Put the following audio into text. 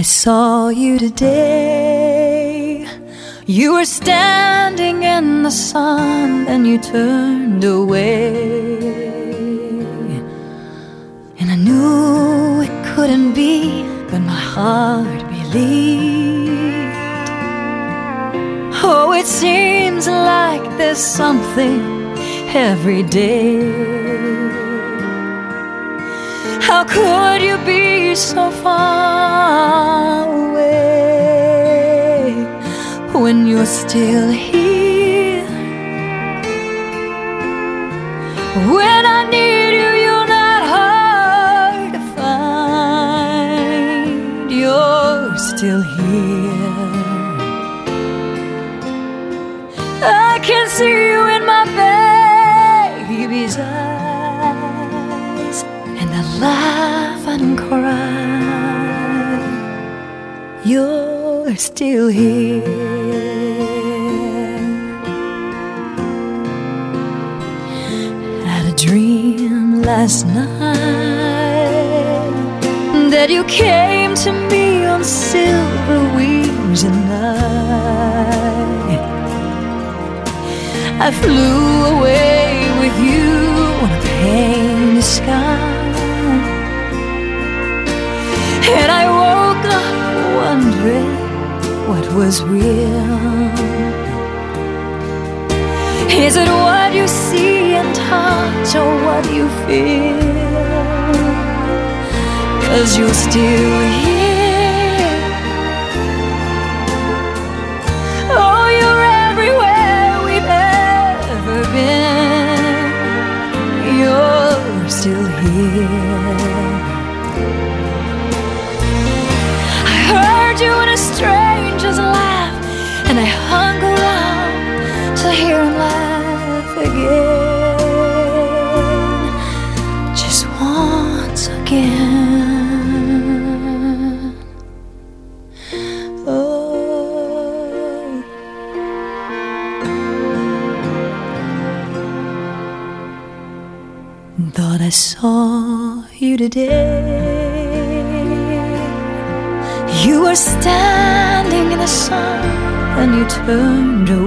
saw you today. You were standing in the sun and you turned away. And I knew it couldn't be, but my heart believed. Oh, it seems like there's something every day. How could you be so far away when you're still here? When I need you, you're not hard to find. You're still here. I can see you in my baby's eyes, and I laugh and cry. You're still here. Had a dream last night that you came to me on silver wings, and I flew away with you on a painted sky. And I woke up wondering what was real. Is it what you see and touch, or what you feel? 'Cause you're still here. Oh, you're everywhere we've ever been. You're still here. Heard you in a stranger's laugh, and I hung around to hear him laugh again, just once again. Oh, thought I saw you today. You were standing in the sun and you turned away.